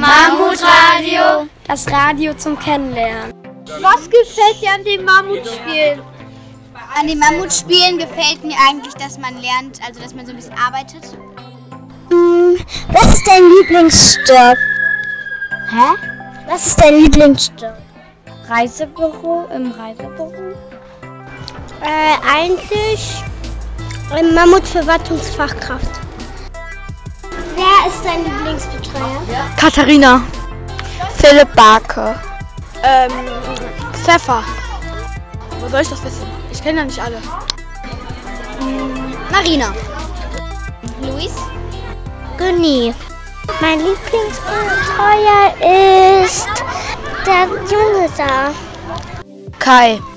Mammutradio, das Radio zum Kennenlernen. Was gefällt dir an den Mammutspielen? An den Mammutspielen gefällt mir eigentlich, dass man lernt, also dass man so ein bisschen arbeitet. Was ist dein Lieblingsstoff? Was ist dein Lieblingsstoff? Reisebüro, im Reisebüro? Eigentlich ein Mammutverwaltungsfachkraft. Wer ist dein Lieblingsbetreuer? Katharina. Philipp Barke. Pfeffer. Wo soll ich das wissen? Ich kenne ja nicht alle. Marina. Luis. Günni. Mein Lieblingsbetreuer ist der Junge da. Kai.